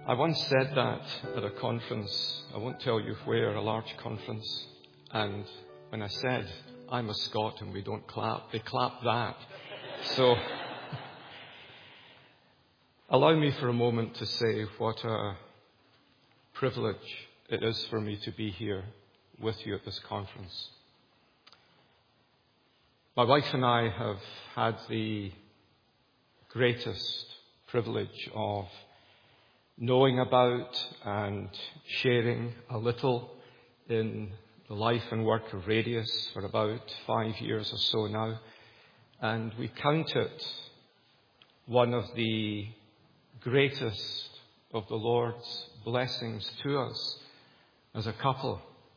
I once said that at a conference. I won't tell you where, a large conference. And when I said, I'm a Scot and we don't clap, they clapped that. So allow me for a moment to say what a privilege it is for me to be here with you at this conference. My wife and I have had the greatest privilege of knowing about and sharing a little in the life and work of Radius for about 5 years or so now. And we count it one of the greatest of the Lord's blessings to us as a couple.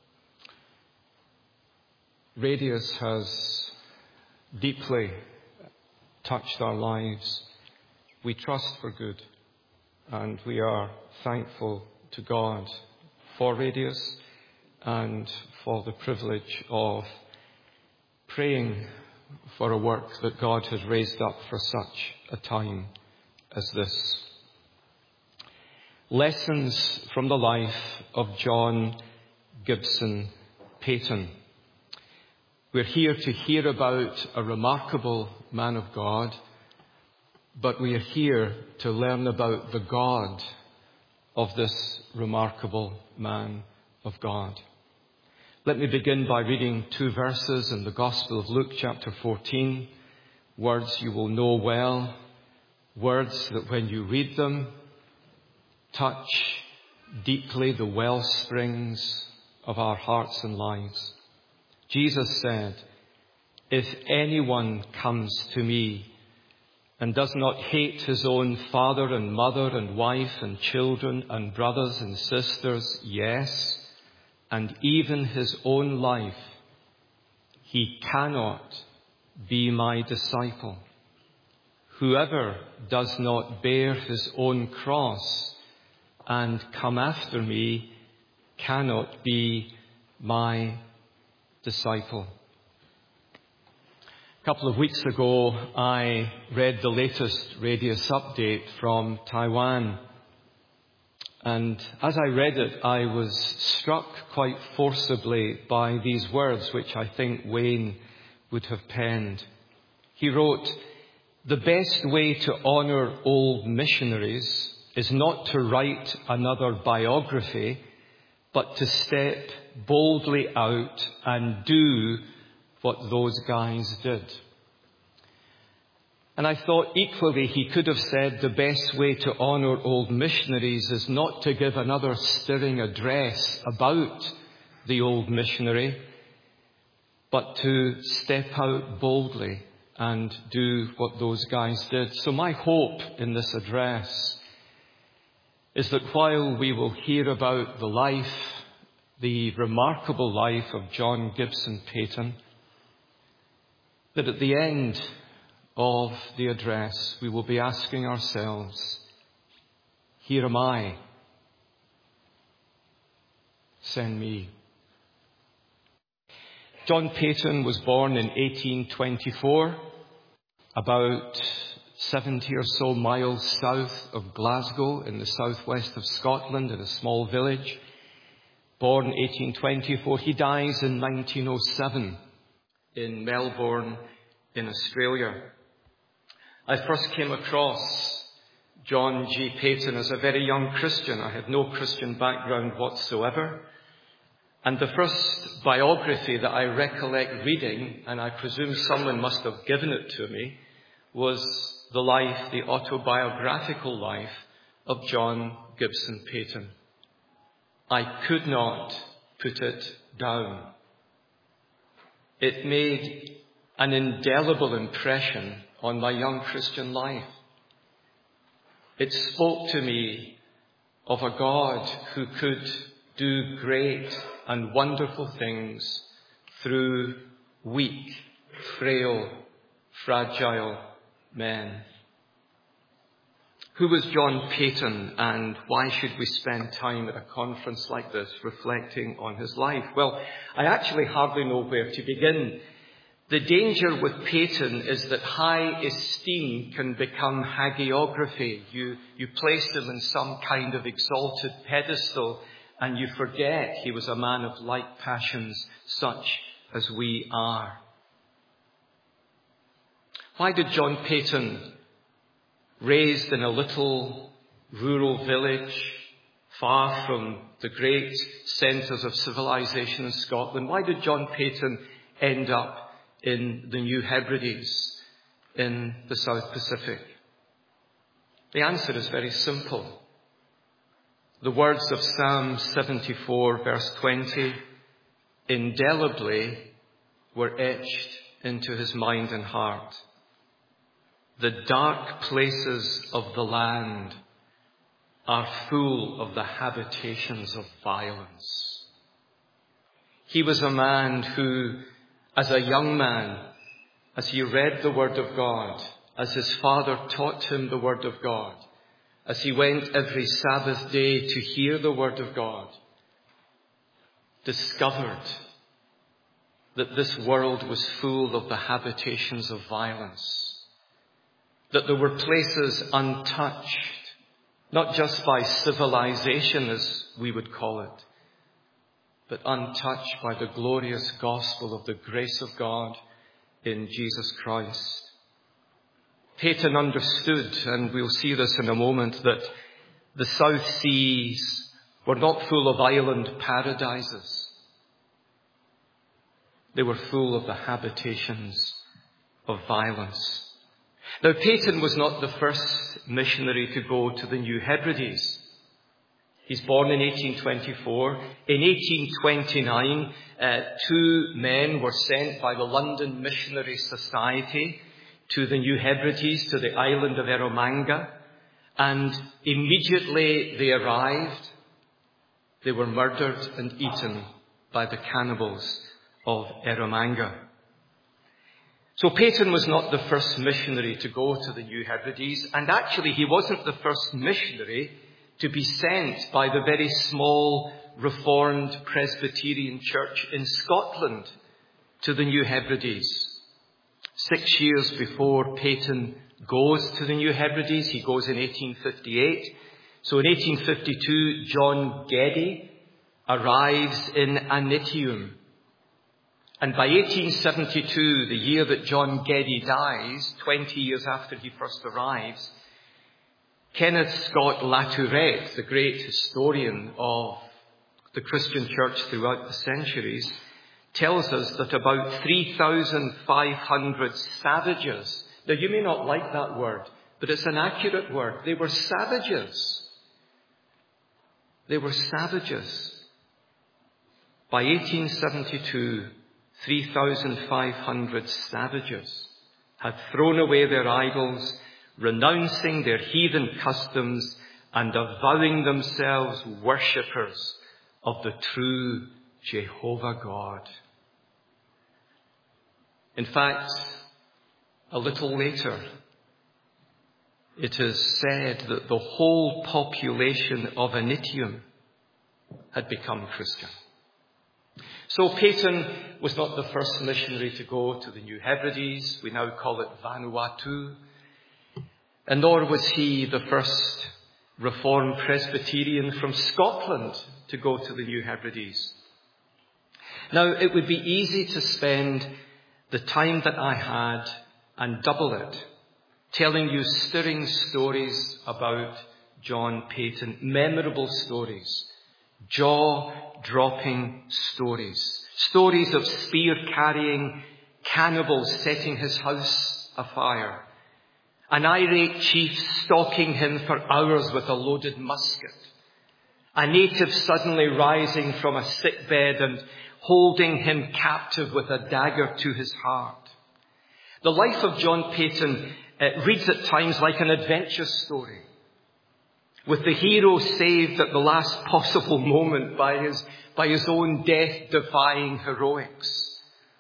Radius has deeply touched our lives. We trust for good, and we are thankful to God for Radius and for the privilege of praying for a work that God has raised up for such a time as this. Lessons from the life of John Gibson Paton. We're here to hear about a remarkable man of God, but we are here to learn about the God of this remarkable man of God. Let me begin by reading 2 verses in the Gospel of Luke chapter 14, words you will know well, words that when you read them, touch deeply the well springs of our hearts and lives. Jesus said, "If anyone comes to me and does not hate his own father and mother and wife and children and brothers and sisters, yes, and even his own life, he cannot be my disciple. Whoever does not bear his own cross and come after me cannot be my disciple." A couple of weeks ago, I read the latest Radius update from Taiwan. And as I read it, I was struck quite forcibly by these words, which I think Wayne would have penned. He wrote, "The best way to honour old missionaries is not to write another biography, but to step boldly out and do what those guys did." And I thought equally he could have said the best way to honour old missionaries is not to give another stirring address about the old missionary, but to step out boldly and do what those guys did. So my hope in this address is that while we will hear about the life, the remarkable life of John Gibson Paton, that at the end of the address we will be asking ourselves, "Here am I. Send me." John Paton was born in 1824, about 70 or so miles south of Glasgow in the southwest of Scotland in a small village. Born 1824, he dies in 1907 in Melbourne in Australia. I first came across John G. Paton as a very young Christian. I had no Christian background whatsoever. And the first biography that I recollect reading, and I presume someone must have given it to me, was the life, the autobiographical life of John Gibson Paton. I could not put it down. It made an indelible impression on my young Christian life. It spoke to me of a God who could do great and wonderful things through weak, frail, fragile men. Who was John Paton, and why should we spend time at a conference like this reflecting on his life? Well, I actually hardly know where to begin. The danger with Peyton is that high esteem can become hagiography. You place him in some kind of exalted pedestal and you forget he was a man of like passions, such as we are. Why did John Peyton, raised in a little rural village far from the great centres of civilization in Scotland, why did John Peyton end up in the New Hebrides in the South Pacific? The answer is very simple. The words of Psalm 74 verse 20 indelibly were etched into his mind and heart. The dark places of the land are full of the habitations of violence. He was a man who, as a young man, as he read the Word of God, as his father taught him the Word of God, as he went every Sabbath day to hear the Word of God, discovered that this world was full of the habitations of violence, that there were places untouched, not just by civilization as we would call it, but untouched by the glorious gospel of the grace of God in Jesus Christ. Peyton understood, and we'll see this in a moment, that the South Seas were not full of island paradises. They were full of the habitations of violence. Now, Peyton was not the first missionary to go to the New Hebrides. He's born in 1824. In 1829, two men were sent by the London Missionary Society to the New Hebrides, to the island of Eromanga. And immediately they arrived, they were murdered and eaten by the cannibals of Eromanga. So Peyton was not the first missionary to go to the New Hebrides, and actually he wasn't the first missionary to be sent by the very small Reformed Presbyterian Church in Scotland to the New Hebrides. 6 years before Peyton goes to the New Hebrides, he goes in 1858. So in 1852, John Geddy arrives in Anitium. And by 1872, the year that John Geddy dies, 20 years after he first arrives, Kenneth Scott Latourette, the great historian of the Christian church throughout the centuries, tells us that about 3,500 savages, now you may not like that word, but it's an accurate word. They were savages. They were savages. By 1872, 3,500 savages had thrown away their idols, renouncing their heathen customs and avowing themselves worshippers of the true Jehovah God. In fact, a little later, it is said that the whole population of Anitium had become Christian. So Peyton was not the first missionary to go to the New Hebrides. We now call it Vanuatu. And nor was he the first Reformed Presbyterian from Scotland to go to the New Hebrides. Now, it would be easy to spend the time that I had and double it, telling you stirring stories about John Peyton, memorable stories, jaw-dropping stories, stories of spear-carrying cannibals setting his house afire, an irate chief stalking him for hours with a loaded musket, a native suddenly rising from a sickbed and holding him captive with a dagger to his heart. The life of John Peyton reads at times like an adventure story, with the hero saved at the last possible moment by his own death-defying heroics.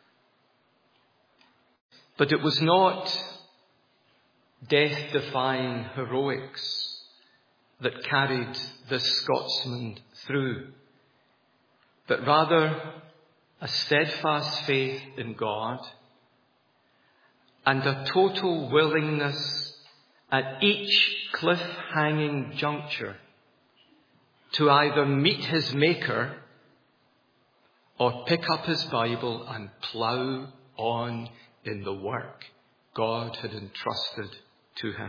But it was not death-defying heroics that carried this Scotsman through, but rather a steadfast faith in God and a total willingness at each cliff-hanging juncture to either meet his Maker or pick up his Bible and plough on in the work God had entrusted to him.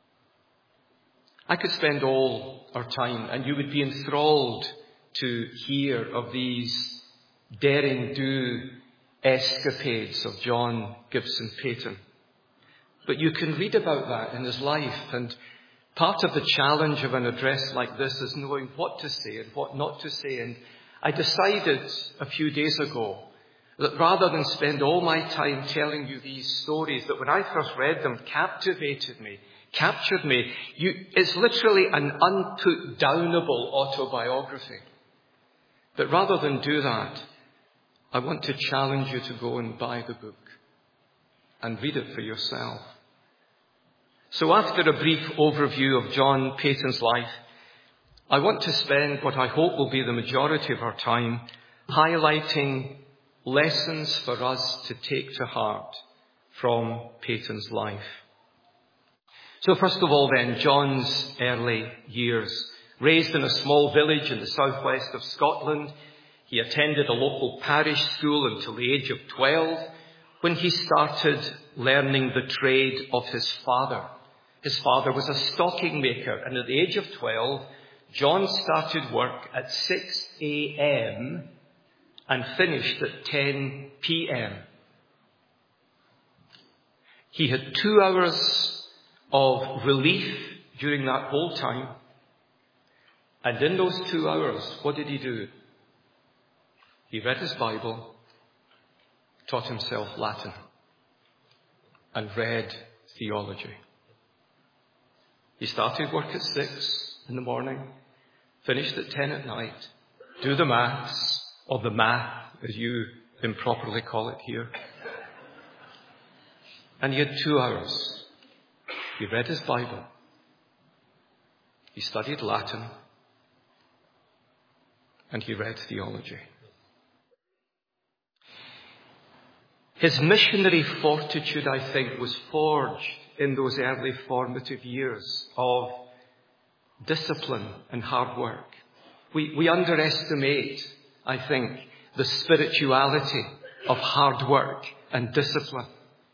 I could spend all our time, and you would be enthralled to hear of these daring-do escapades of John Gibson Paton. But you can read about that in his life, and part of the challenge of an address like this is knowing what to say and what not to say. And I decided a few days ago that rather than spend all my time telling you these stories that when I first read them captivated me, captured me, it's literally an unput-downable autobiography. But rather than do that, I want to challenge you to go and buy the book and read it for yourself. So after a brief overview of John Paton's life, I want to spend what I hope will be the majority of our time highlighting lessons for us to take to heart from Paton's life. So first of all then, John's early years. Raised in a small village in the southwest of Scotland, he attended a local parish school until the age of 12, when he started learning the trade of his father. His father was a stocking maker, and at the age of 12, John started work at 6 a.m. and finished at 10 p.m. He had 2 hours of relief during that whole time. And in those 2 hours, what did he do? He read his Bible, taught himself Latin, and read theology. He started work at 6 in the morning, finished at 10 at night. Do the maths, or the math, as you improperly call it here. And he had 2 hours. He read his Bible. He studied Latin. And he read theology. His missionary fortitude, I think, was forged in those early formative years of discipline and hard work. We underestimate, I think, the spirituality of hard work and discipline.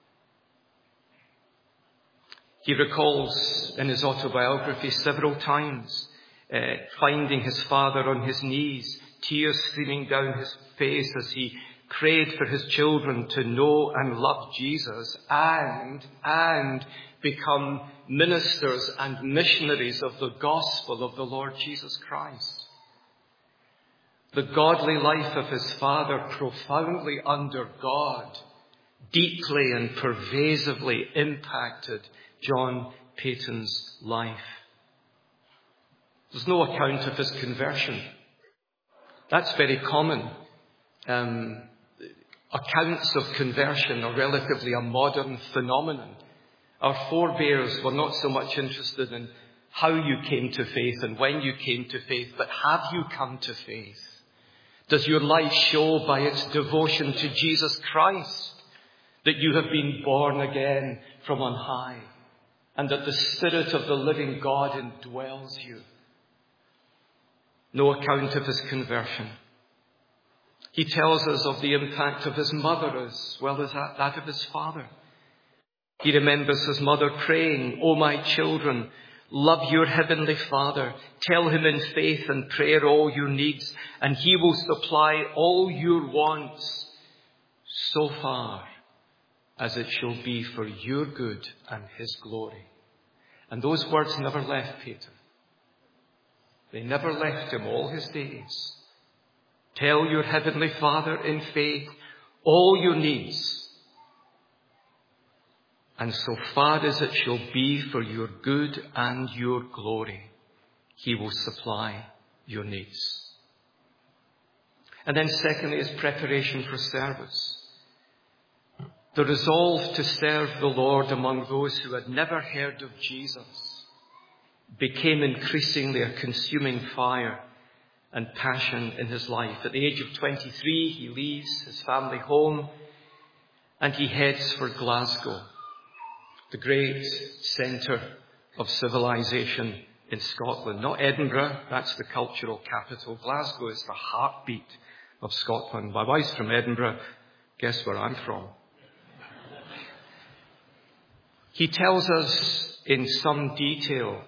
He recalls in his autobiography several times finding his father on his knees, tears streaming down his face as he prayed for his children to know and love Jesus and become ministers and missionaries of the gospel of the Lord Jesus Christ. The godly life of his father, profoundly under God, deeply and pervasively impacted John Paton's life. There's no account of his conversion. That's very common. Accounts of conversion are relatively a modern phenomenon. Our forebears were not so much interested in how you came to faith and when you came to faith, but have you come to faith? Does your life show by its devotion to Jesus Christ that you have been born again from on high and that the Spirit of the living God indwells you? No account of his conversion. He tells us of the impact of his mother as well as that of his father. He remembers his mother praying, "O my children, love your heavenly Father. Tell him in faith and prayer all your needs, and he will supply all your wants so far as it shall be for your good and his glory." And those words never left Peter. They never left him all his days. Tell your heavenly Father in faith all your needs, and so far as it shall be for your good and your glory, he will supply your needs. And then secondly is preparation for service. The resolve to serve the Lord among those who had never heard of Jesus became increasingly a consuming fire and passion in his life. At the age of 23, he leaves his family home and he heads for Glasgow, the great centre of civilization in Scotland. Not Edinburgh, that's the cultural capital. Glasgow is the heartbeat of Scotland. My wife's from Edinburgh. Guess where I'm from? He tells us in some detail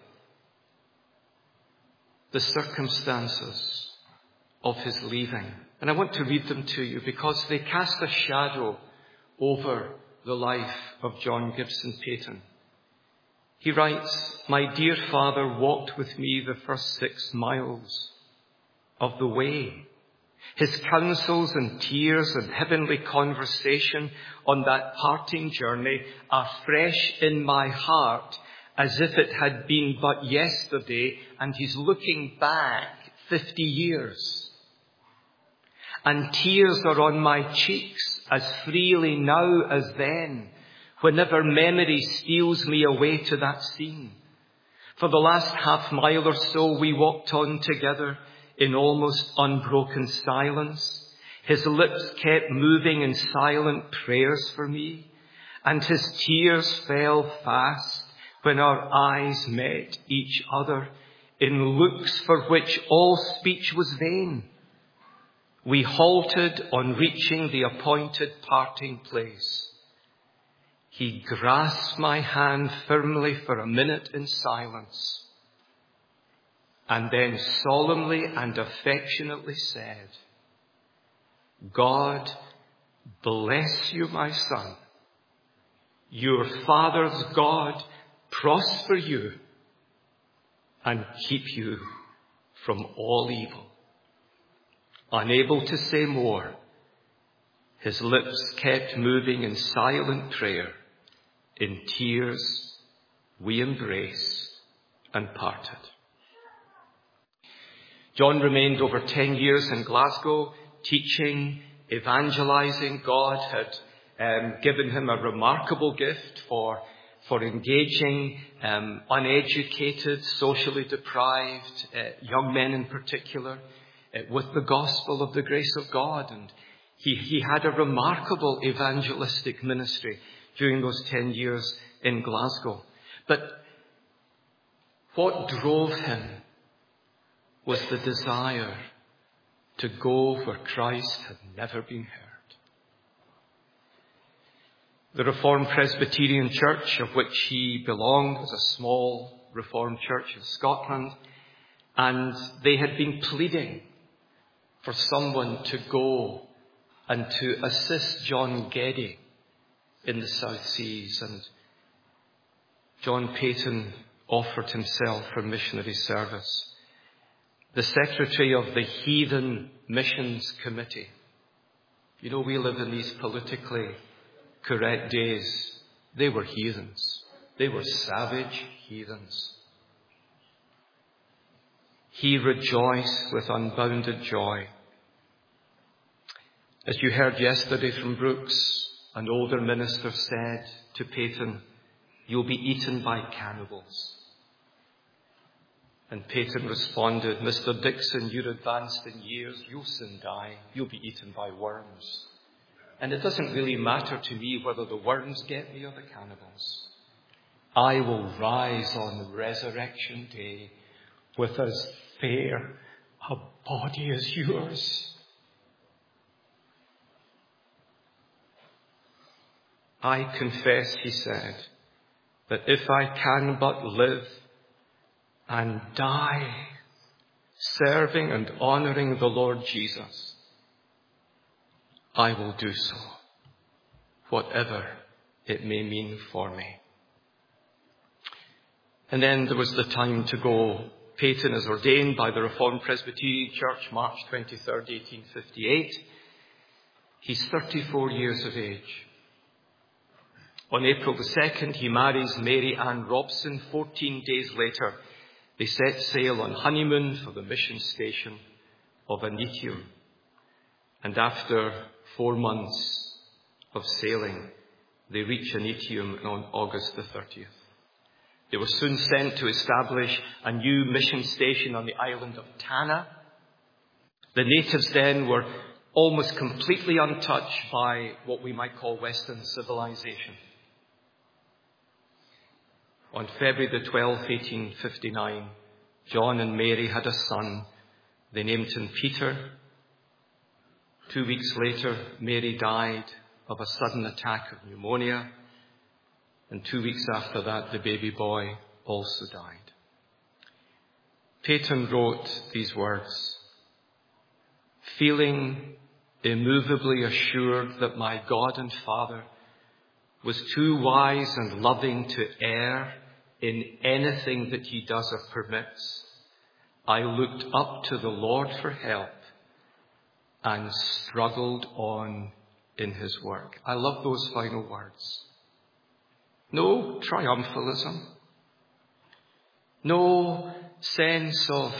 the circumstances of his leaving. And I want to read them to you because they cast a shadow over the life of John Gibson Paton. He writes, "My dear father walked with me the first 6 miles of the way. His counsels and tears and heavenly conversation on that parting journey are fresh in my heart as if it had been but yesterday," and he's looking back 50 years. "And tears are on my cheeks as freely now as then, whenever memory steals me away to that scene. For the last half mile or so we walked on together in almost unbroken silence. His lips kept moving in silent prayers for me, and his tears fell fast when our eyes met each other in looks for which all speech was vain. We halted on reaching the appointed parting place. He grasped my hand firmly for a minute in silence, and then solemnly and affectionately said, 'God bless you, my son. Your father's God prosper you and keep you from all evil.' Unable to say more, his lips kept moving in silent prayer. In tears, we embraced and parted." John remained over 10 years in Glasgow, teaching, evangelizing. God had given him a remarkable gift for engaging uneducated, socially deprived young men in particular with the gospel of the grace of God. And he had a remarkable evangelistic ministry during those 10 years in Glasgow. But what drove him was the desire to go where Christ had never been heard. The Reformed Presbyterian Church, of which he belonged, was a small Reformed church in Scotland, and they had been pleading for someone to go and to assist John Geddy in the South Seas. And John Paton offered himself for missionary service. The secretary of the Heathen Missions Committee. You know, we live in these politically correct days. They were heathens. They were savage heathens. He rejoiced with unbounded joy. As you heard yesterday from Brooks, an older minister said to Paton, "You'll be eaten by cannibals." And Paton responded, "Mr. Dixon, you're advanced in years. You'll soon die. You'll be eaten by worms. And it doesn't really matter to me whether the worms get me or the cannibals. I will rise on the resurrection day with as fair a body as yours." "I confess," he said, "that if I can but live and die serving and honouring the Lord Jesus, I will do so, whatever it may mean for me." And then there was the time to go. Paton is ordained by the Reformed Presbyterian Church, March 23rd, 1858. He's 34 years of age. On April the 2nd, he marries Mary Ann Robson. 14 days later, they set sail on honeymoon for the mission station of Anitium. And after 4 months of sailing, they reach Anitium on August the 30th. They were soon sent to establish a new mission station on the island of Tanna. The natives then were almost completely untouched by what we might call Western civilization. On February the 12th, 1859, John and Mary had a son. They named him Peter. 2 weeks later, Mary died of a sudden attack of pneumonia. And 2 weeks after that, the baby boy also died. Peyton wrote these words, "Feeling immovably assured that my God and Father was too wise and loving to err in anything that he does or permits, I looked up to the Lord for help and struggled on in his work." I love those final words. No triumphalism. No sense of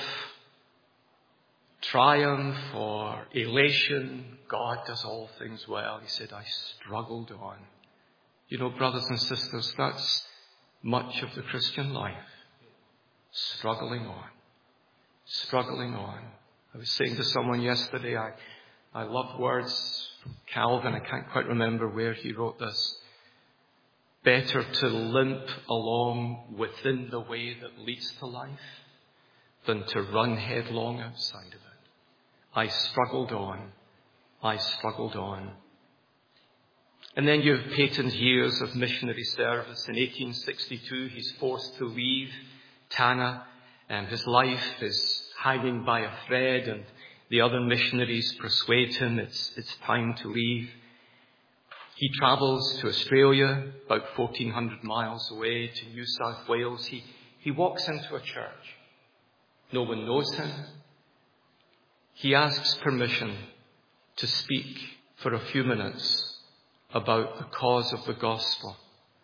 triumph or elation. God does all things well. He said, I struggled on. You know, brothers and sisters, that's much of the Christian life. Struggling on. Struggling on. I was saying to someone yesterday, I love words from Calvin. I can't quite remember where he wrote this. Better to limp along within the way that leads to life than to run headlong outside of it. I struggled on. I struggled on. And then you have Peyton's years of missionary service. In 1862, he's forced to leave Tana, and his life is hanging by a thread, and the other missionaries persuade him it's time to leave. He travels to Australia, about 1,400 miles away, to New South Wales. He walks into a church. No one knows him. He asks permission to speak for a few minutes about the cause of the gospel.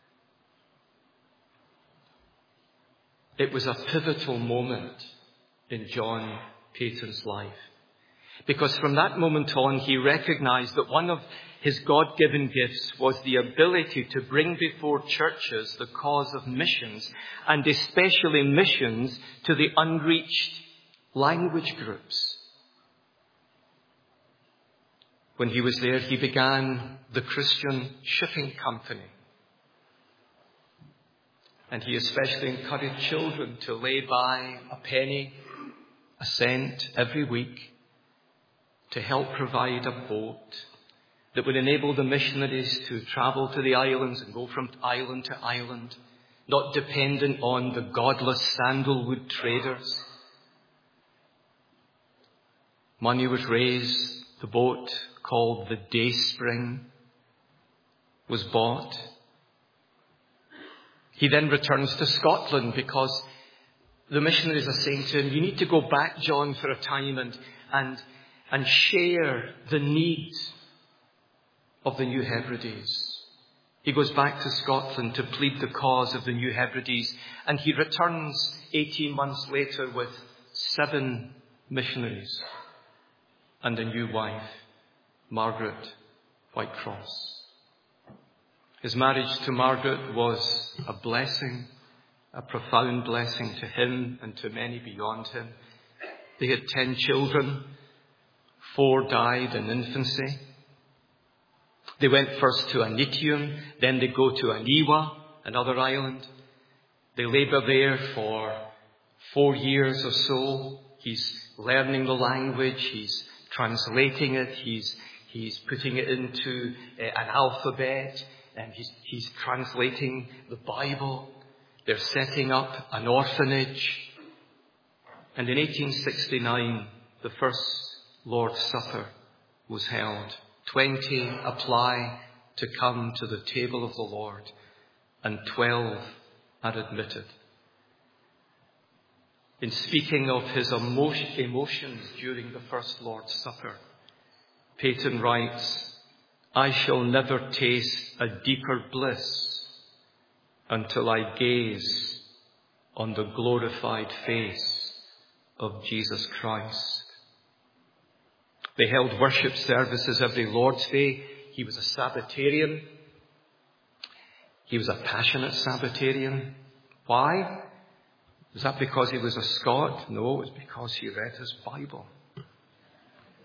It was a pivotal moment in John Peyton's life, because from that moment on, he recognized that one of his God-given gifts was the ability to bring before churches the cause of missions, and especially missions to the unreached language groups. When he was there, he began the Christian Shipping Company. And he especially encouraged children to lay by a penny, a cent every week to help provide a boat that would enable the missionaries to travel to the islands and go from island to island, not dependent on the godless sandalwood traders. Money was raised. The boat, called the Dayspring, was bought. He then returns to Scotland because the missionaries are saying to him, you need to go back, John, for a time and share the needs of the New Hebrides. He goes back to Scotland to plead the cause of the New Hebrides, and he returns 18 months later with 7 missionaries and a new wife, Margaret Whitecross. His marriage to Margaret was a blessing, a profound blessing to him and to many beyond him. They had 10 children. 4 died in infancy. They went first to Anitium, then they go to Aniwa, another island. They labor there for 4 years or so. He's learning the language, he's translating it, he's putting it into an alphabet, and he's translating the Bible. They're setting up an orphanage. And in 1869, the first Lord's Supper was held. 20 apply to come to the table of the Lord, and 12 are admitted. In speaking of his emotions during the first Lord's Supper, Peyton writes, I shall never taste a deeper bliss until I gaze on the glorified face of Jesus Christ. They held worship services every Lord's Day. He was a Sabbatarian. He was a passionate Sabbatarian. Why? Was that because he was a Scot? No, it was because he read his Bible.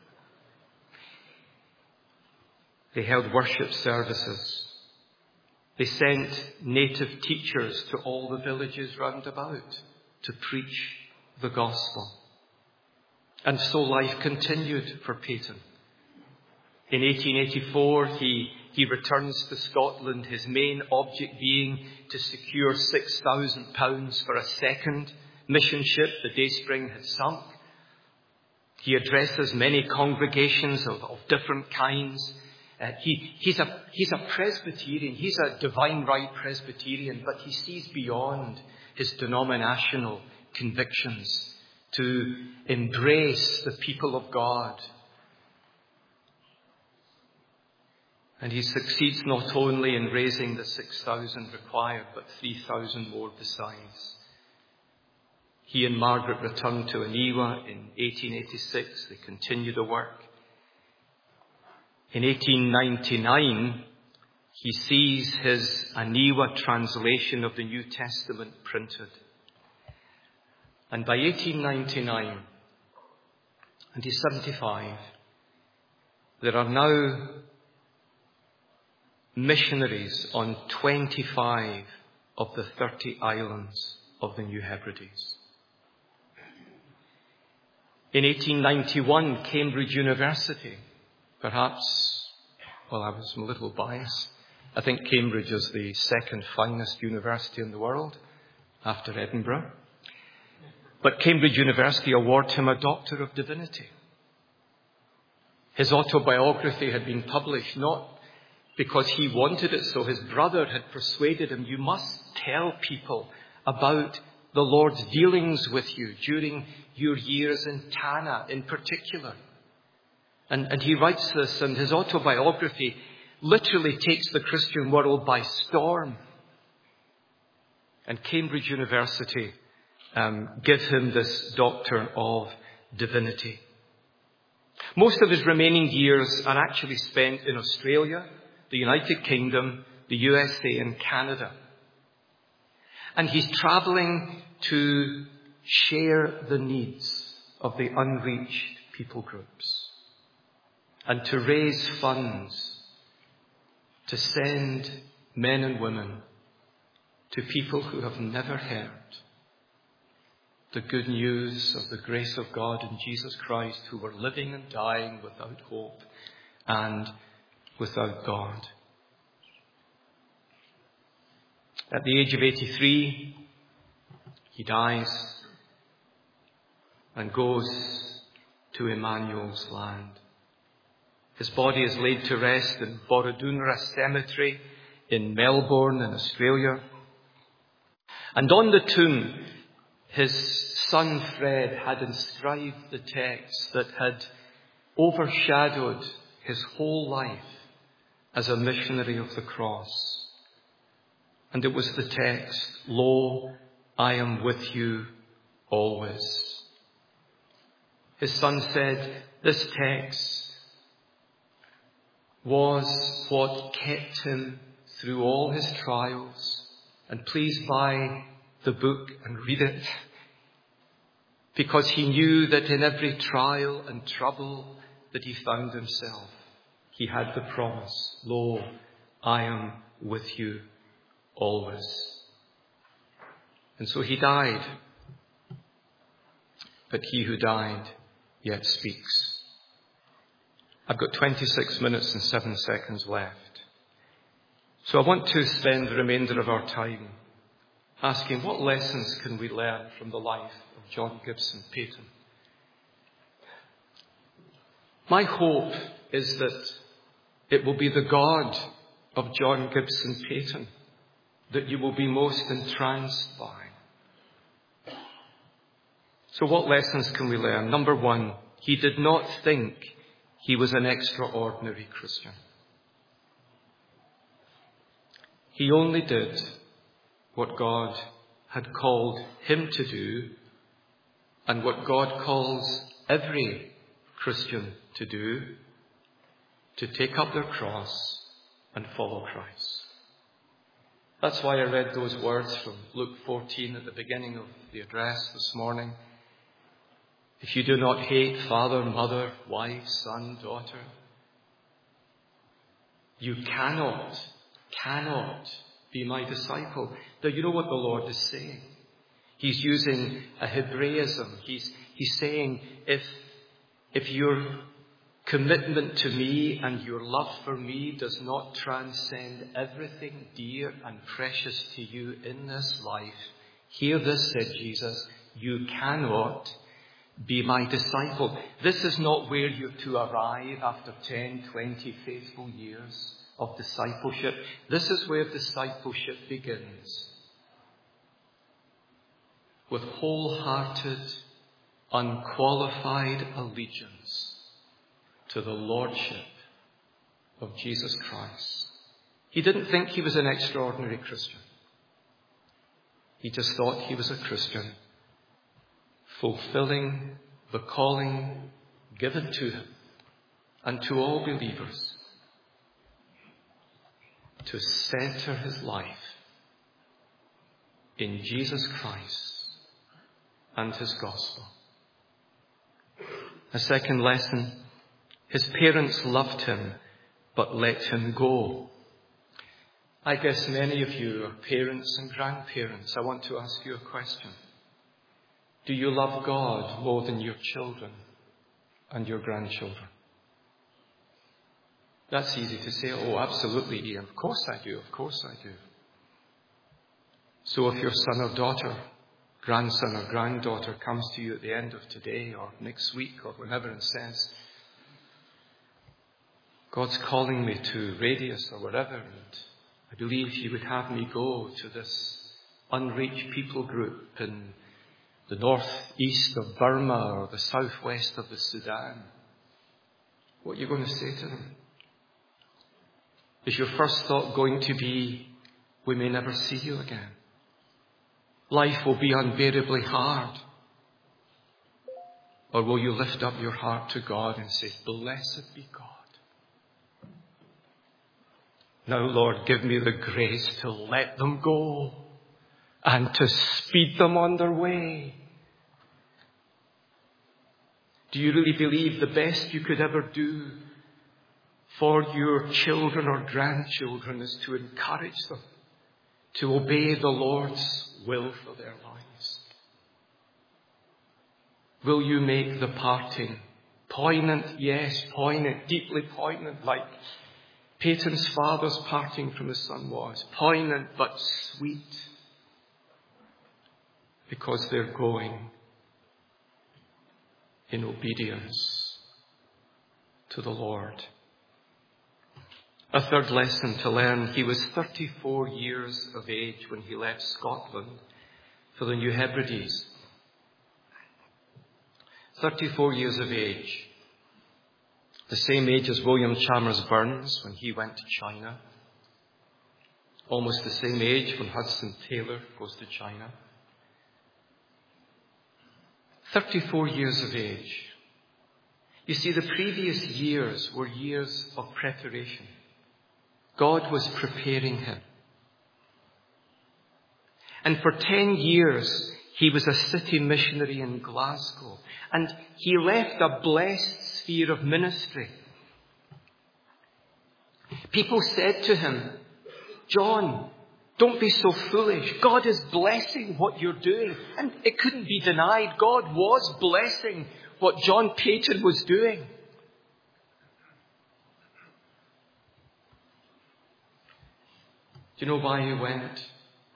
They held worship services They sent native teachers to all the villages round about to preach the gospel. And so life continued for Peyton. In 1884, he returns to Scotland, his main object being to secure £6,000 for a second mission ship. The Dayspring had sunk. He addresses many congregations of different kinds. He's a Presbyterian. He's a divine right Presbyterian, but he sees beyond his denominational convictions to embrace the people of God. And he succeeds not only in raising the 6,000 required, but 3,000 more besides. He and Margaret returned to Aniwa in 1886. They continue the work. In 1899, he sees his Aniwa translation of the New Testament printed. And by 1899, and he's 75, there are now missionaries on 25 of the 30 islands of the New Hebrides. In 1891, Cambridge University, perhaps, well, I was a little biased. I think Cambridge is the second finest university in the world, after Edinburgh. But Cambridge University awards him a Doctor of Divinity. His autobiography had been published not because he wanted it so. His brother had persuaded him, you must tell people about the Lord's dealings with you during your years in Tana in particular. And he writes this, and his autobiography literally takes the Christian world by storm. And Cambridge University give him this Doctor of Divinity. Most of his remaining years are actually spent in Australia, the United Kingdom, the USA and Canada. And he's travelling to share the needs of the unreached people groups and to raise funds to send men and women to people who have never heard the good news of the grace of God in Jesus Christ, who were living and dying without hope and without God. At the age of 83, he dies and goes to Emmanuel's land. His body is laid to rest in Borrowdoonra Cemetery in Melbourne in Australia. And on the tomb, his son Fred had inscribed the text that had overshadowed his whole life as a missionary of the cross. And it was the text, "Lo, I am with you always." His son said this text was what kept him through all his trials. And please buy the book and read it, because he knew that in every trial and trouble that he found himself, he had the promise, "Lo, I am with you always." And so he died. But he who died yet speaks. I've got 26 minutes and 7 seconds left. So I want to spend the remainder of our time asking, what lessons can we learn from the life of John Gibson Paton? My hope is that it will be the God of John Gibson Paton that you will be most entranced by. So what lessons can we learn? Number one, he did not think he was an extraordinary Christian. He only did what God had called him to do, and what God calls every Christian to do, to take up their cross and follow Christ. That's why I read those words from Luke 14 at the beginning of the address this morning. If you do not hate father, mother, wife, son, daughter, you cannot be my disciple. Now, you know what the Lord is saying. He's using a Hebraism. He's saying, if your commitment to me and your love for me does not transcend everything dear and precious to you in this life, hear this, said Jesus, you cannot be my disciple. This is not where you're to arrive after 10, 20 faithful years of discipleship. This is where discipleship begins. With wholehearted, unqualified allegiance to the Lordship of Jesus Christ. He didn't think he was an extraordinary Christian. He just thought he was a Christian, fulfilling the calling given to him and to all believers to center his life in Jesus Christ and his gospel. A second lesson, his parents loved him but let him go. I guess many of you are parents and grandparents. I want to ask you a question. Do you love God more than your children and your grandchildren? That's easy to say. Oh, absolutely, Ian. Of course I do. Of course I do. So if your son or daughter, grandson or granddaughter comes to you at the end of today or next week or whenever and says, God's calling me to Radius or wherever, and I believe you would have me go to this unreached people group in the northeast of Burma or the southwest of the Sudan. What are you going to say to them? Is your first thought going to be, we may never see you again? Life will be unbearably hard. Or will you lift up your heart to God and say, blessed be God. Now, Lord, give me the grace to let them go and to speed them on their way. Do you really believe the best you could ever do for your children or grandchildren is to encourage them to obey the Lord's will for their lives? Will you make the parting poignant? Yes, poignant, deeply poignant, like Peyton's father's parting from his son was. Poignant but sweet, because they're going in obedience to the Lord. A third lesson to learn. He was 34 years of age when he left Scotland for the New Hebrides. 34 years of age. The same age as William Chalmers Burns when he went to China. Almost the same age when Hudson Taylor goes to China. 34 years of age. You see, the previous years were years of preparation. God was preparing him. And for 10 years, he was a city missionary in Glasgow. And he left a blessed sphere of ministry. People said to him, John, don't be so foolish. God is blessing what you're doing. And it couldn't be denied. God was blessing what John Peyton was doing. Do you know why he went?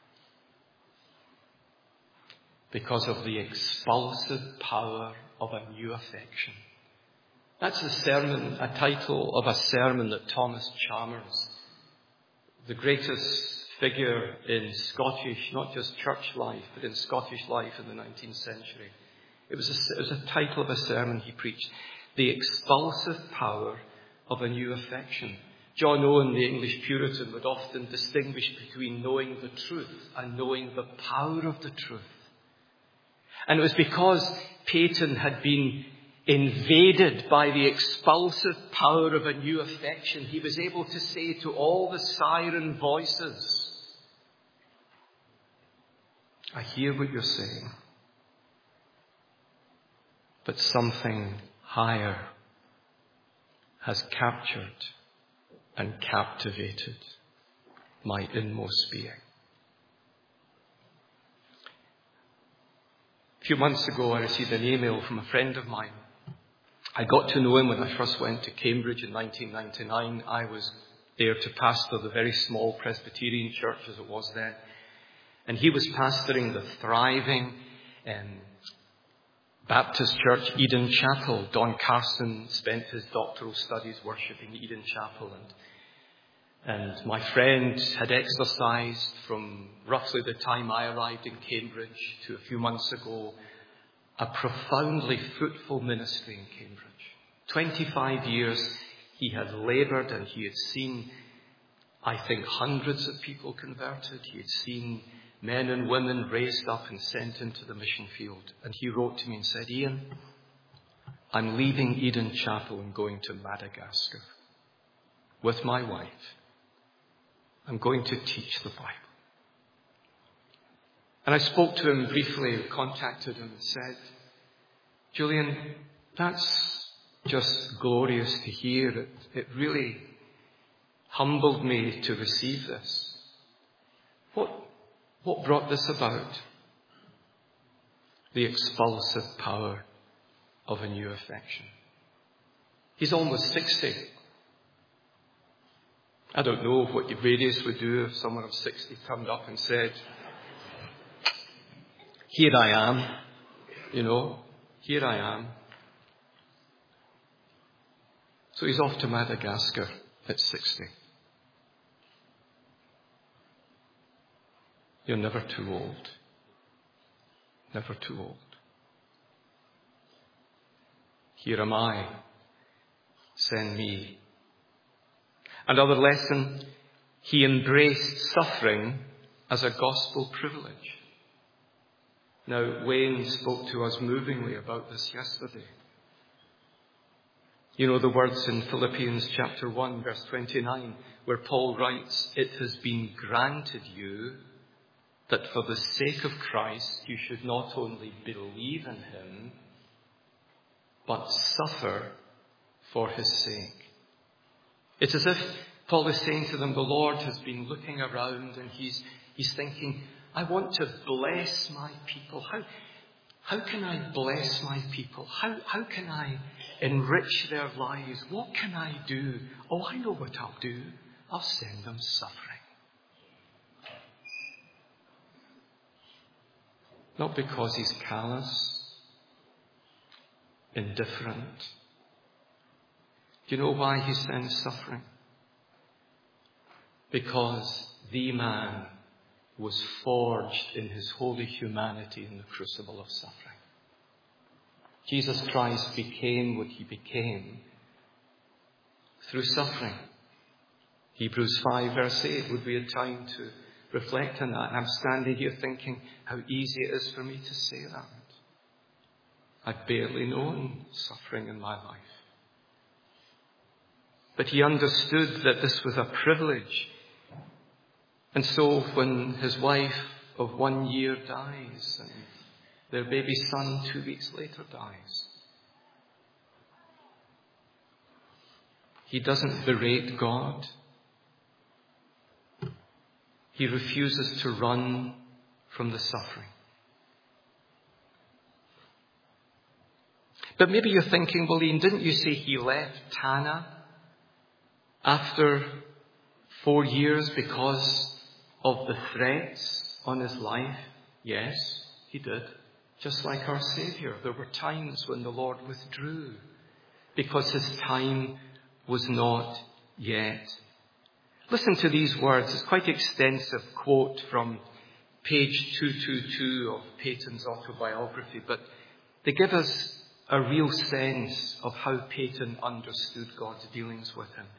Because of the expulsive power of a new affection. That's a title of a sermon that Thomas Chalmers, the greatest figure in Scottish, not just church life, but in Scottish life in the 19th century. It was a title of a sermon he preached. The expulsive power of a new affection. John Owen, the English Puritan, would often distinguish between knowing the truth and knowing the power of the truth. And it was because Peyton had been invaded by the expulsive power of a new affection, he was able to say to all the siren voices, I hear what you're saying, but something higher has captured and captivated my inmost being. A few months ago, I received an email from a friend of mine. I got to know him when I first went to Cambridge in 1999. I was there to pastor the very small Presbyterian church as it was then. And he was pastoring the thriving Baptist church, Eden Chapel. Don Carson spent his doctoral studies worshipping Eden Chapel. And my friend had exercised from roughly the time I arrived in Cambridge to a few months ago, a profoundly fruitful ministry in Cambridge. 25 years he had laboured, and he had seen, I think, hundreds of people converted. He had seen men and women raised up and sent into the mission field. And he wrote to me and said, "Ian, I'm leaving Eden Chapel and going to Madagascar with my wife. I'm going to teach the Bible." And I spoke to him briefly, contacted him and said, "Julian, that's just glorious to hear. It really humbled me to receive this. What brought this about?" The expulsive power of a new affection. He's almost 60. I don't know what your radius would do if someone of 60 turned up and said, "Here I am, here I am." So he's off to Madagascar at 60. You're never too old. Never too old. Here am I. Send me. Another lesson, he embraced suffering as a gospel privilege. Now, Wayne spoke to us movingly about this yesterday. You know the words in Philippians chapter 1, verse 29, where Paul writes, "It has been granted you that for the sake of Christ you should not only believe in him, but suffer for his sake." It's as if Paul is saying to them, the Lord has been looking around and he's thinking, "I want to bless my people. How can I bless my people? How can I enrich their lives? What can I do? Oh, I know what I'll do. I'll send them suffering." Not because he's callous, indifferent. Do you know why he sends suffering? Because the man was forged in his holy humanity in the crucible of suffering. Jesus Christ became what he became through suffering. Hebrews 5 verse 8 would be a time to reflect on that. And I'm standing here thinking how easy it is for me to say that. I've barely known suffering in my life. But he understood that this was a privilege. And so when his wife of 1 year dies and their baby son 2 weeks later dies, he doesn't berate God. He refuses to run from the suffering. But maybe you're thinking, well, Ian, didn't you say he left Tana after 4 years because of the threats on his life? Yes, he did. Just like our Saviour, there were times when the Lord withdrew because his time was not yet. Listen to these words. It's quite an extensive quote from page 222 of Peyton's autobiography, but they give us a real sense of how Peyton understood God's dealings with him.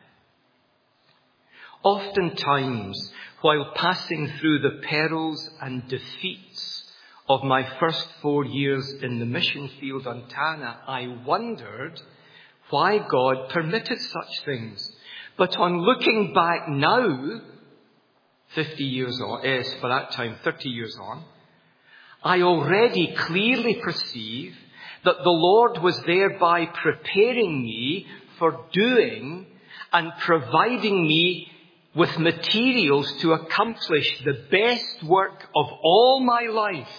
"Oftentimes, while passing through the perils and defeats of my first 4 years in the mission field on Tana, I wondered why God permitted such things. But on looking back now, 50 years on, for that time 30 years on, I already clearly perceive that the Lord was thereby preparing me for doing and providing me with materials to accomplish the best work of all my life,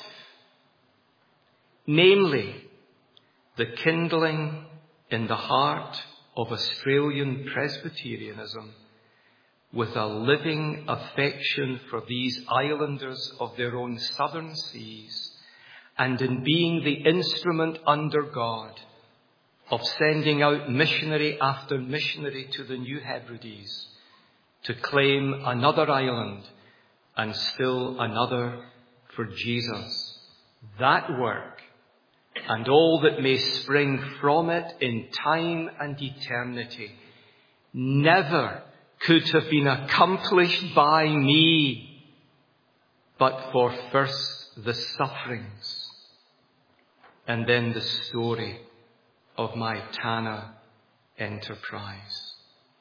namely the kindling in the heart of Australian Presbyterianism with a living affection for these islanders of their own southern seas, and in being the instrument under God of sending out missionary after missionary to the New Hebrides to claim another island and still another for Jesus. That work and all that may spring from it in time and eternity never could have been accomplished by me, but for first the sufferings and then the story of my Tanna enterprise.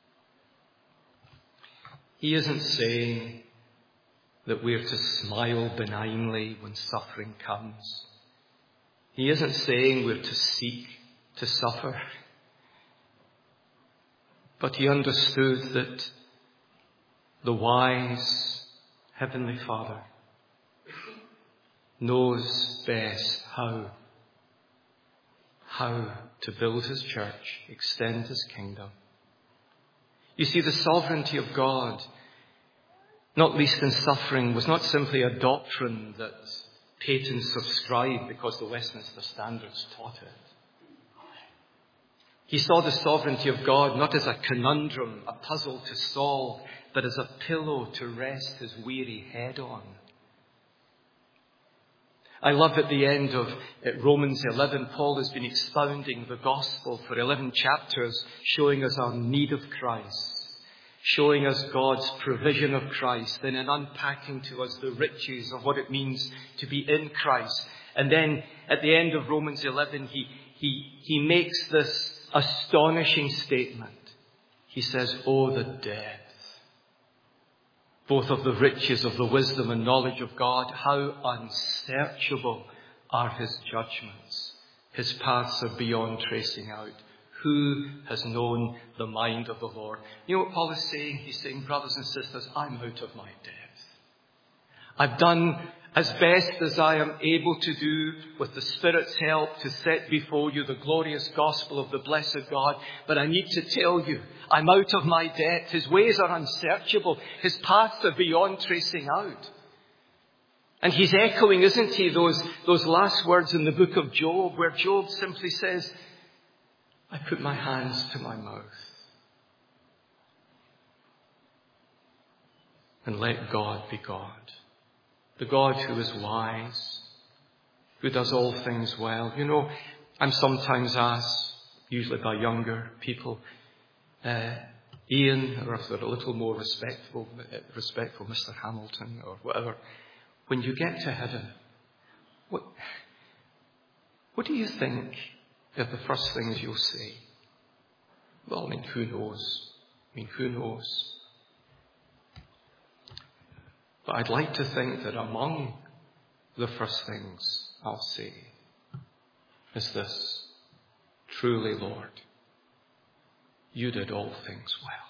He isn't saying that we're to smile benignly when suffering comes. He isn't saying we're to seek to suffer. But he understood that the wise Heavenly Father knows best how to build his church, extend his kingdom. You see, the sovereignty of God, not least in suffering, was not simply a doctrine that Peyton subscribed because the Westminster Standards taught it. He saw the sovereignty of God not as a conundrum, a puzzle to solve, but as a pillow to rest his weary head on. I love at the end of Romans 11, Paul has been expounding the gospel for 11 chapters, showing us our need of Christ, showing us God's provision of Christ, then unpacking to us the riches of what it means to be in Christ. And then at the end of Romans 11, he makes this astonishing statement. He says, "Oh, the depth, both of the riches of the wisdom and knowledge of God, how unsearchable are his judgments. His paths are beyond tracing out. Who has known the mind of the Lord?" You know what Paul is saying? He's saying, brothers and sisters, I'm out of my depth. I've done as best as I am able to do with the Spirit's help to set before you the glorious gospel of the blessed God. But I need to tell you, I'm out of my depth. His ways are unsearchable. His paths are beyond tracing out. And he's echoing, isn't he, those last words in the book of Job, where Job simply says, I put my hands to my mouth and let God be God. The God who is wise, who does all things well. You know, I'm sometimes asked, usually by younger people, Ian, or if they're a little more respectful, Mr. Hamilton, or whatever, when you get to heaven, what do you think are the first things you'll say? Well, who knows? Who knows? But I'd like to think that among the first things I'll say is this: truly, Lord, you did all things well.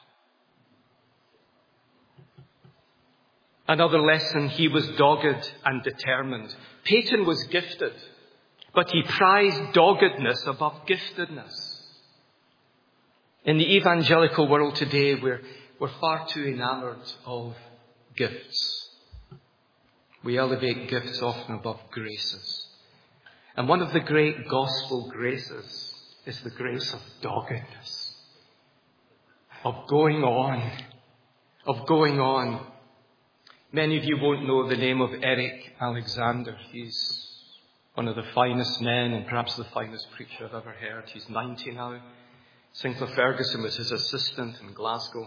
Another lesson, he was dogged and determined. Peyton was gifted, but he prized doggedness above giftedness. In the evangelical world today, we're far too enamored of gifts. We elevate gifts often above graces. And one of the great gospel graces is the grace of doggedness, of going on. Many of you won't know the name of Eric Alexander. He's one of the finest men and perhaps the finest preacher I've ever heard. He's 90 now. Sinclair Ferguson was his assistant in Glasgow.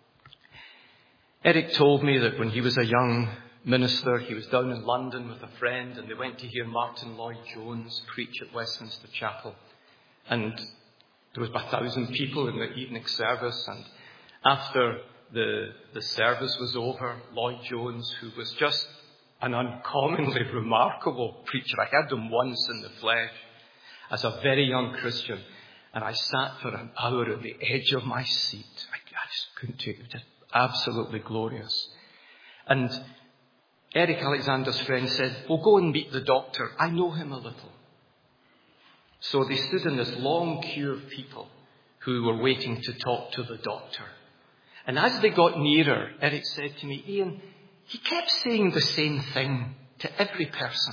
Eric told me that when he was a young minister, he was down in London with a friend, and they went to hear Martin Lloyd-Jones preach at Westminster Chapel. And there was about 1,000 people in the evening service, and after the service was over, Lloyd-Jones, who was just an uncommonly remarkable preacher, I heard him once in the flesh as a very young Christian, and I sat for an hour at the edge of my seat. I just couldn't take it. Just Absolutely glorious. And Eric Alexander's friend said, "Well, go and meet the doctor. I know him a little." So they stood in this long queue of people who were waiting to talk to the doctor. And as they got nearer, Eric said to me, "Ian, he kept saying the same thing to every person.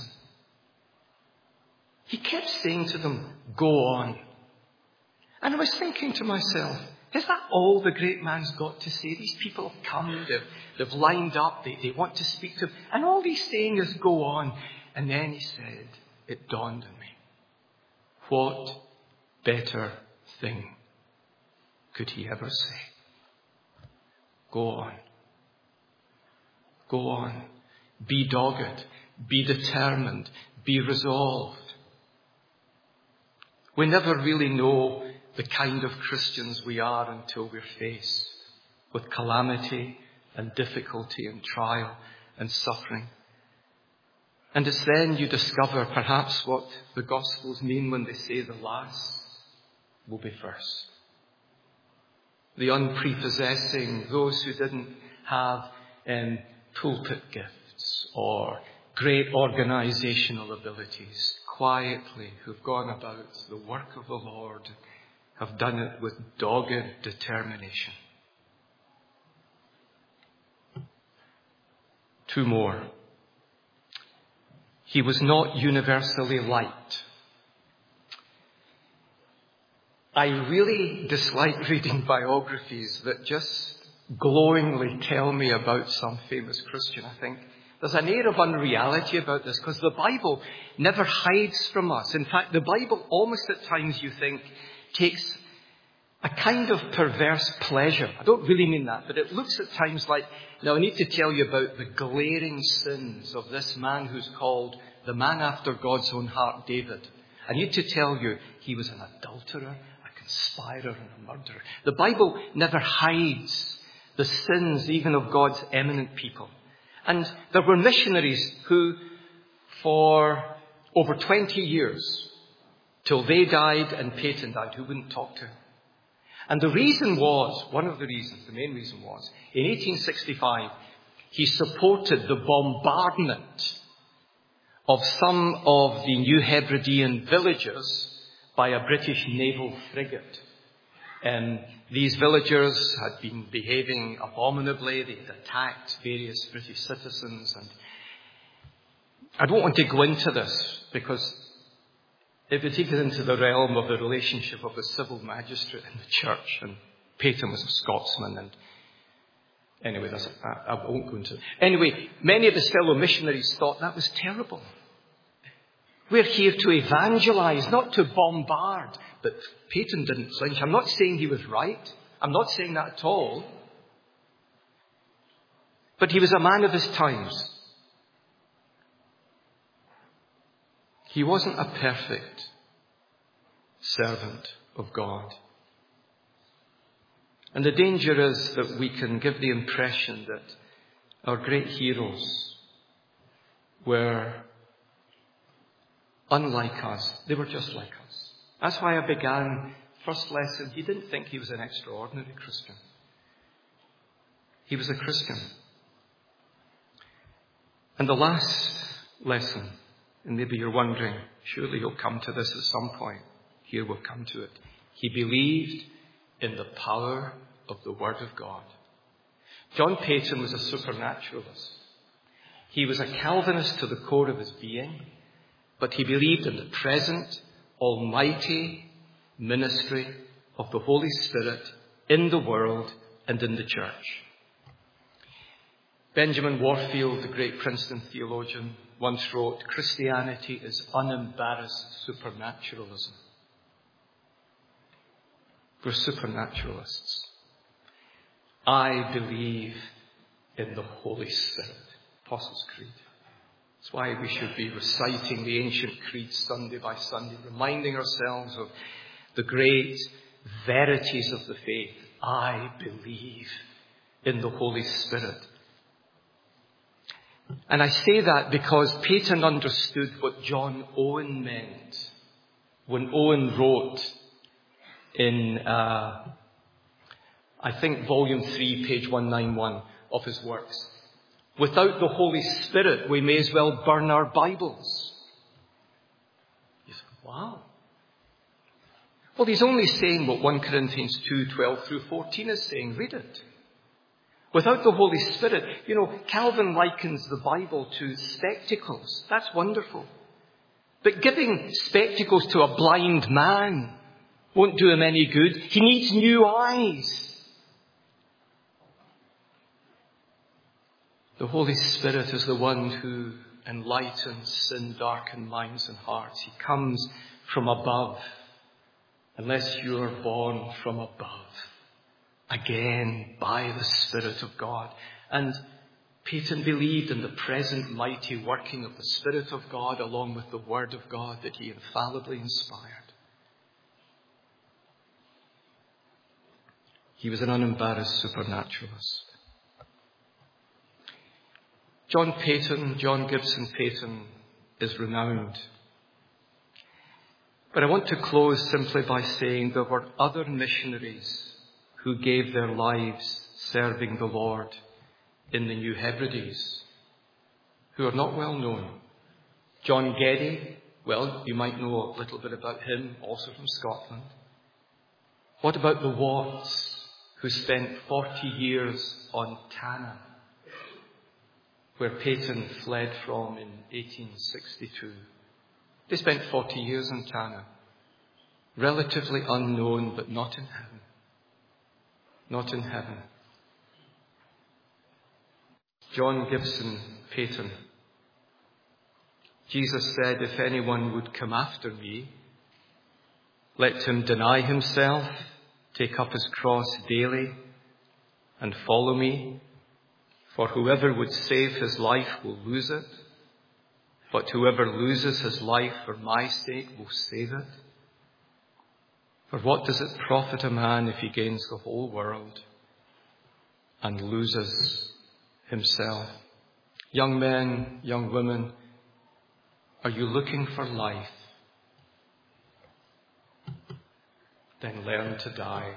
He kept saying to them, 'Go on.'" And I was thinking to myself, is that all the great man's got to say? These people have come, they've lined up, they want to speak to him, and all he's saying is, "Go on." And then he said, it dawned on me, what better thing could he ever say? Go on. Go on. Be dogged. Be determined. Be resolved. We never really know the kind of Christians we are until we're faced with calamity and difficulty and trial and suffering. And it's then you discover perhaps what the Gospels mean when they say the last will be first. The unprepossessing, those who didn't have pulpit gifts or great organizational abilities, quietly who've gone about the work of the Lord, have done it with dogged determination. Two more. He was not universally liked. I really dislike reading biographies that just glowingly tell me about some famous Christian. I think there's an air of unreality about this because the Bible never hides from us. In fact, the Bible almost at times, you think, takes a kind of perverse pleasure. I don't really mean that, but it looks at times like, now I need to tell you about the glaring sins of this man who's called the man after God's own heart, David. I need to tell you, he was an adulterer, a conspirer, and a murderer. The Bible never hides the sins even of God's eminent people. And there were missionaries who, for over 20 years, till they died and Peyton died, who wouldn't talk to him. And the reason was, one of the reasons, the main reason was, in 1865, he supported the bombardment of some of the New Hebridean villages by a British naval frigate. These villagers had been behaving abominably. They had attacked various British citizens. And I don't want to go into this because it would take us into the realm of the relationship of the civil magistrate in the church. And Peyton was a Scotsman. And anyway, I won't go into it. Anyway, many of his fellow missionaries thought that was terrible. We're here to evangelize, not to bombard. But Peyton didn't flinch. I'm not saying he was right. I'm not saying that at all. But he was a man of his times. He wasn't a perfect servant of God. And the danger is that we can give the impression that our great heroes were unlike us. They were just like us. That's why I began first lesson. He didn't think he was an extraordinary Christian. He was a Christian. And the last lesson, and maybe you're wondering, surely he'll come to this at some point. Here we'll come to it. He believed in the power of the Word of God. John Peyton was a supernaturalist. He was a Calvinist to the core of his being, but he believed in the present, almighty ministry of the Holy Spirit in the world and in the church. Benjamin Warfield, the great Princeton theologian, once wrote, Christianity is unembarrassed supernaturalism. We're supernaturalists. I believe in the Holy Spirit. Apostles' Creed. That's why we should be reciting the ancient creed Sunday by Sunday, reminding ourselves of the great verities of the faith. I believe in the Holy Spirit. And I say that because Peyton understood what John Owen meant when Owen wrote in, I I think volume 3, page 191 of his works. Without the Holy Spirit, we may as well burn our Bibles. You say, wow. Well, he's only saying what 1 Corinthians 2:12 through 14 is saying. Read it. Without the Holy Spirit, Calvin likens the Bible to spectacles. That's wonderful. But giving spectacles to a blind man won't do him any good. He needs new eyes. The Holy Spirit is the one who enlightens sin-darkened minds and hearts. He comes from above. Unless you are born from above, again by the Spirit of God. And Peyton believed in the present mighty working of the Spirit of God along with the Word of God that he infallibly inspired. He was an unembarrassed supernaturalist. John Gibson Peyton is renowned. But I want to close simply by saying there were other missionaries who gave their lives serving the Lord in the New Hebrides who are not well known. John Geddy, well, you might know a little bit about him, also from Scotland. What about the Watts, who spent 40 years on Tanna, where Peyton fled from in 1862? They spent 40 years in Tanna, relatively unknown, but not in heaven. Not in heaven. John Gibson Peyton. Jesus said, if anyone would come after me, let him deny himself, take up his cross daily, and follow me. For whoever would save his life will lose it. But whoever loses his life for my sake will save it. For what does it profit a man if he gains the whole world and loses himself? Young men, young women, are you looking for life? Then learn to die.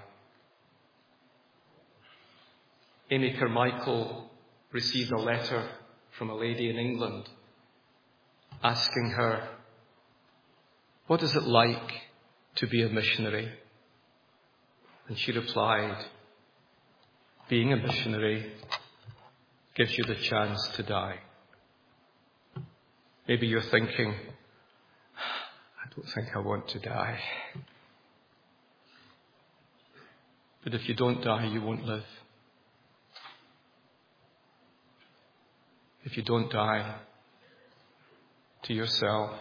Amy Carmichael received a letter from a lady in England asking her, what is it like to be a missionary? And she replied, being a missionary gives you the chance to die. Maybe you're thinking, I don't think I want to die. But if you don't die, you won't live. If you don't die to yourself,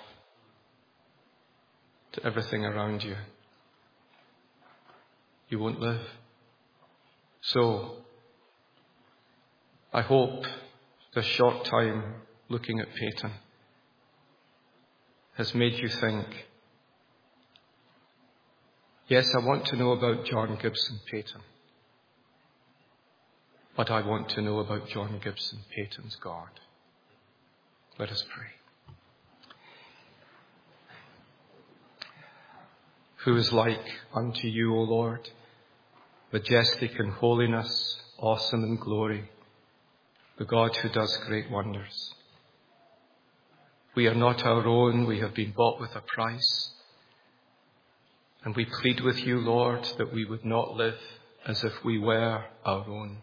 to everything around you, you won't live. So, I hope this short time looking at Peyton has made you think, yes, I want to know about John Gibson Peyton, but I want to know about John Gibson Peyton's God. Let us pray. Who is like unto you, O Lord, majestic in holiness, awesome in glory, the God who does great wonders. We are not our own, we have been bought with a price. And we plead with you, Lord, that we would not live as if we were our own.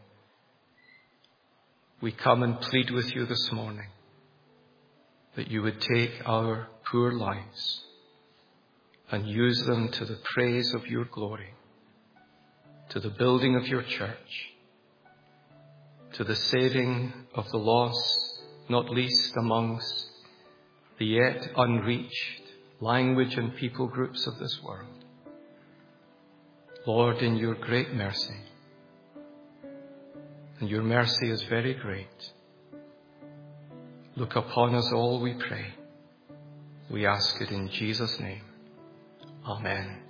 We come and plead with you this morning that you would take our poor lives and use them to the praise of your glory, to the building of your church, to the saving of the lost, not least amongst the yet unreached language and people groups of this world. Lord, in your great mercy, and your mercy is very great, look upon us all, we pray. We ask it in Jesus' name. Amen.